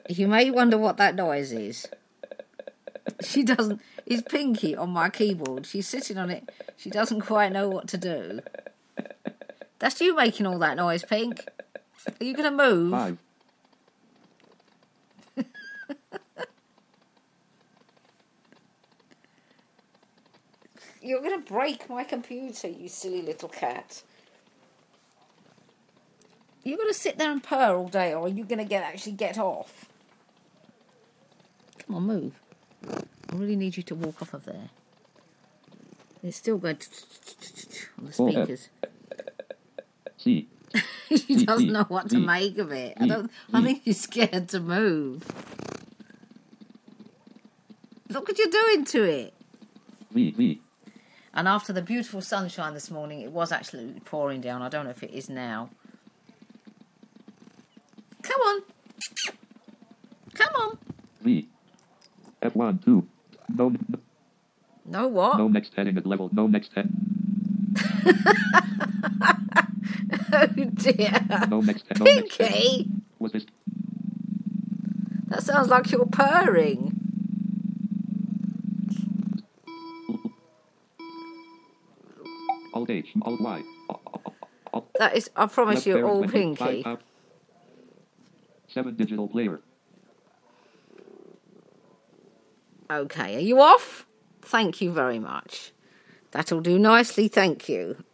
You may wonder what that noise is. She doesn't... It's Pinky on my keyboard. She's sitting on it. She doesn't quite know what to do. That's you making all that noise, Pink. Are you going to move? 5. You're going to break my computer, you silly little cat. You're going to sit there and purr all day, or are you going to actually get off? Come on, move. I really need you to walk off of there. It's still going on the speakers. C. She doesn't know what to make of it. I think she's scared to move. Look what you're doing to it. V. And after the beautiful sunshine this morning, it was absolutely pouring down. I don't know if it is now. Come on. Come on. V. F1, 2. No what? No next heading at level. No next head. Oh dear. No next head. Pinky! Was this? That sounds like you're purring. Alt H, Alt Y. That is, I promise you, all Pinky. 7 digital player. Okay, are you off? Thank you very much. That'll do nicely, thank you.